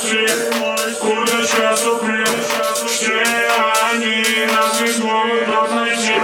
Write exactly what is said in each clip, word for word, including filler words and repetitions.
стиль, курточка Суприм. Все они нас не смогут найти.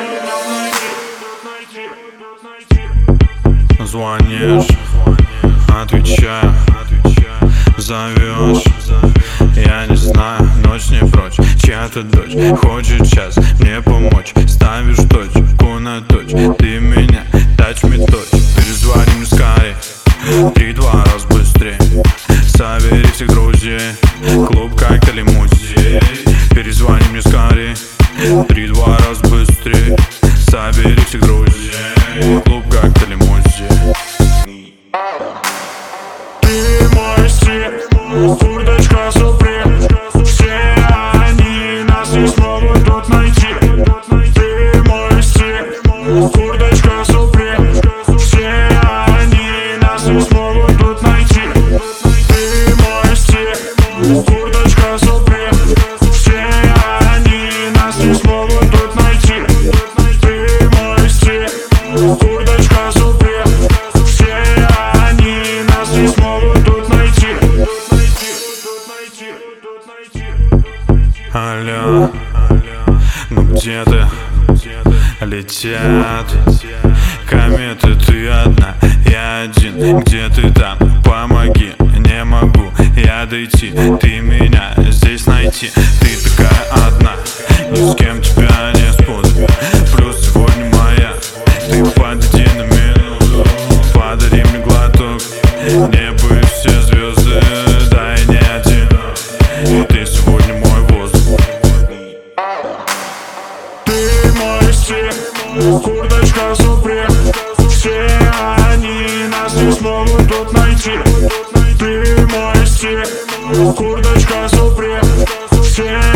Звонишь, отвечаю, зовешь. Я не знаю, ночь не прочь. Чья-то дочь хочет сейчас мне помочь. Ставишь точку на точь. Ты меня touch me touch. Перезвони мне скорей, три-два раз быстрее. Собери всех друзей, клуб коктейль и музей. Перезвони мне скорей, три-два раз быстрее. Собери всех друзей, клуб коктейль и музей. Ты мой стиль, курточка Суприм. Все они нас не смогут тут найти. Ты мой стиль, курточка Суприм. Все они нас не смогут тут найти. Ты мой стиль, курточка Суприм. Все они нас не смогут тут найти. Ты мой стиль, курточка Суприм. Все они нас не смогут тут найти. Алло, ну где ты? Летят кометы, ты одна, я один. Где ты там? Помоги, не могу я дойти. Ты меня здесь найти. Ты такая одна, ни с кем тебя не спутать. Плюс сегодня моя. Ты подойди на минуту, подари мне глоток. Небо и все звезды, да и не одинок. Ты сегодня мой воздух. Ты мой стиль, курточка Суприм. Все они нас не смогут тут найти. Ты мой стиль, курточка Суприм. Все